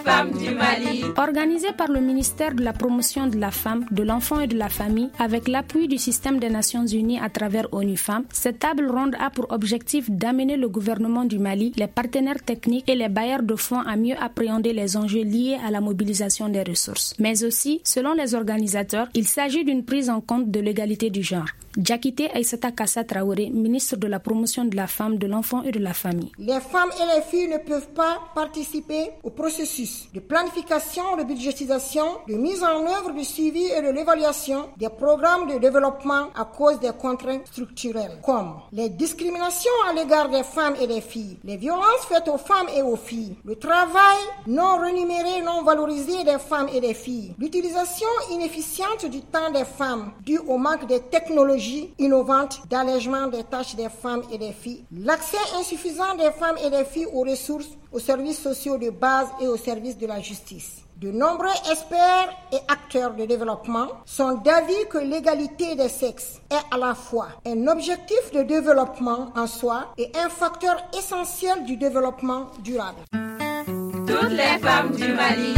femmes du Mali. Organisée par le ministère de la promotion de la femme, de l'enfant et de la famille, avec l'appui du système des Nations Unies à travers ONU Femmes, cette table ronde a pour objectif d'amener le gouvernement du Mali, les partenaires techniques et les bailleurs de fonds à mieux appréhender les enjeux liés à la mobilisation des ressources. Mais aussi, selon les organisateurs, il s'agit d'une prise en compte de l'égalité du genre. Diakité Aïssata Kassa Traoré, ministre de la promotion de la femme, de l'enfant et de la famille. Les femmes et les filles ne peuvent pas participer au processus de planification, de budgétisation, de mise en œuvre, du suivi et de l'évaluation des programmes de développement à cause des contraintes structurelles, comme les discriminations à l'égard des femmes et des filles, les violences faites aux femmes et aux filles, le travail non rémunéré, non valorisé des femmes et des filles, l'utilisation inefficiente du temps des femmes due au manque de technologies innovantes d'allègement des tâches des femmes et des filles, l'accès insuffisant des femmes et des filles aux ressources, aux services sociaux de base et aux services de la justice. De nombreux experts et acteurs de développement sont d'avis que l'égalité des sexes est à la fois un objectif de développement en soi et un facteur essentiel du développement durable. Toutes les femmes du Mali.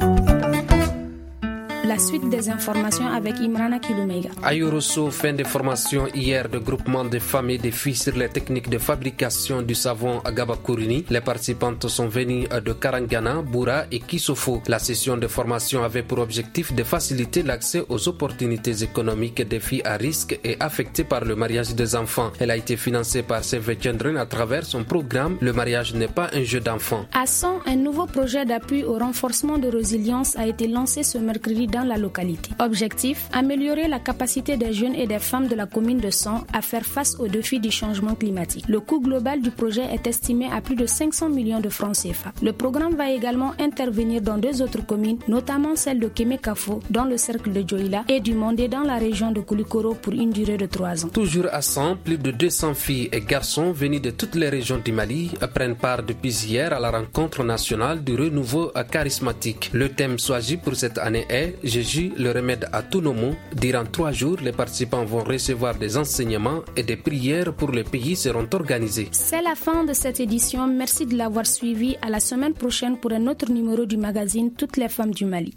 La suite des informations avec Imrana Kiloumega. À Yorosso, fin de formation hier de groupement de femmes et de filles sur les techniques de fabrication du savon à Gabakurini. Les participantes sont venues de Karangana, Boura et Kisofo. La session de formation avait pour objectif de faciliter l'accès aux opportunités économiques des filles à risque et affectées par le mariage des enfants. Elle a été financée par Save Children à travers son programme Le mariage n'est pas un jeu d'enfant. À Son, un nouveau projet d'appui au renforcement de résilience a été lancé ce mercredi dans la localité. Objectif, améliorer la capacité des jeunes et des femmes de la commune de Son à faire face aux défis du changement climatique. Le coût global du projet est estimé à plus de 500 millions de francs CFA. Le programme va également intervenir dans 2 autres communes, notamment celle de Kémékafo, dans le cercle de Djoïla, et du Mondé dans la région de Koulikoro pour une durée de 3 ans. Toujours à Son, plus de 200 filles et garçons venus de toutes les régions du Mali prennent part depuis hier à la rencontre nationale du renouveau charismatique. Le thème choisi pour cette année est Jésus, le remède à tous nos maux. Durant 3 jours, les participants vont recevoir des enseignements et des prières pour le pays seront organisées. C'est la fin de cette édition. Merci de l'avoir suivi. À la semaine prochaine pour un autre numéro du magazine Toutes les femmes du Mali.